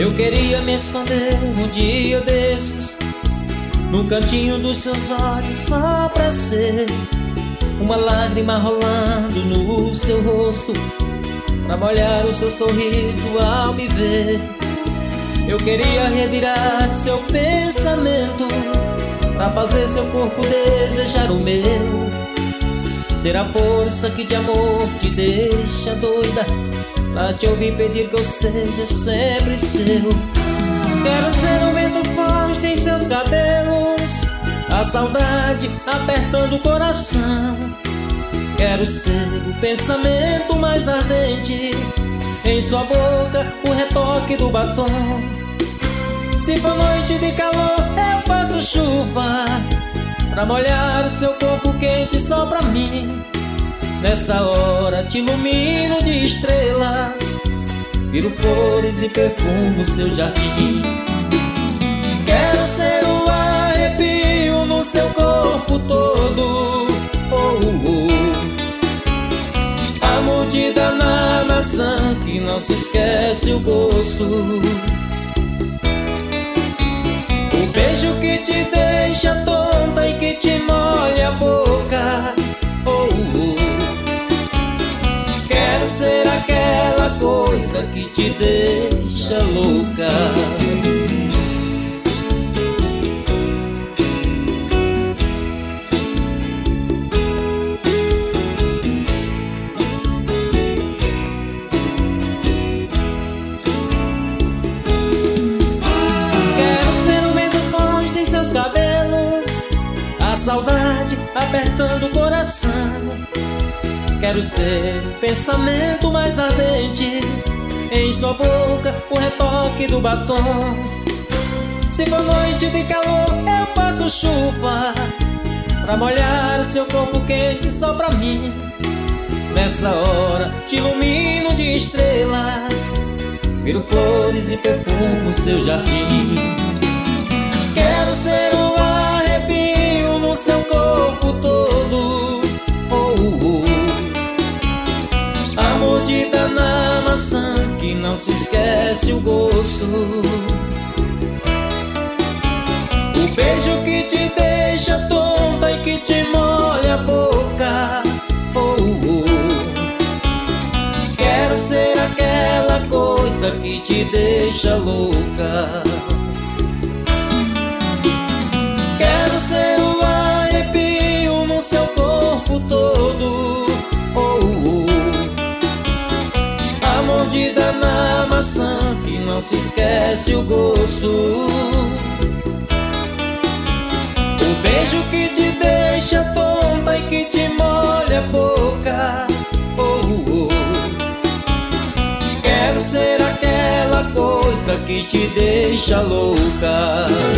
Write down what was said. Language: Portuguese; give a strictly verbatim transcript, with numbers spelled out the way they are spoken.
Eu queria me esconder um dia desses num cantinho dos seus olhos, só pra ser uma lágrima rolando no seu rosto, pra molhar o seu sorriso ao me ver. Eu queria revirar seu pensamento, pra fazer seu corpo desejar o meu, ser a força que de amor te deixa doida, pra te ouvir pedir que eu seja sempre seu. Quero ser um vento forte em seus cabelos, a saudade apertando o coração. Quero ser o pensamento mais ardente, em sua boca o retoque do batom. Se for noite de calor eu faço chuva, pra molhar o seu corpo quente só pra mim. Nessa hora te ilumino de estrelas, viro flores e perfumo seu jardim. Quero ser o arrepio no seu corpo todo, oh, oh. A mordida na maçã que não se esquece o gosto, o beijo que te deixa tonta e que te molha a boca, oh, oh. Quero ser aquela coisa que te deixa louca. Quero ser o vento forte em seus cabelos, a saudade apertando o coração. Quero ser o pensamento mais ardente, em sua boca o retoque do batom. Se for noite de calor eu faço chuva, pra molhar seu corpo quente só pra mim. Nessa hora te ilumino de estrelas, viro flores e perfumo seu jardim. Quero ser o arrepio no seu corpo todo, oh, oh. A mordida na maçã que não se esquece o gosto, o beijo que te deixa tonta e que te molha a boca, oh, oh. Quero ser aquela coisa que te deixa louca. Quero ser o arrepio no seu corpo todo, oh, oh. A mordida na maçã que não se esquece o gosto, o beijo que te deixa tonta e que te molha a boca, oh, oh. Quero ser aquela coisa que te deixa louca.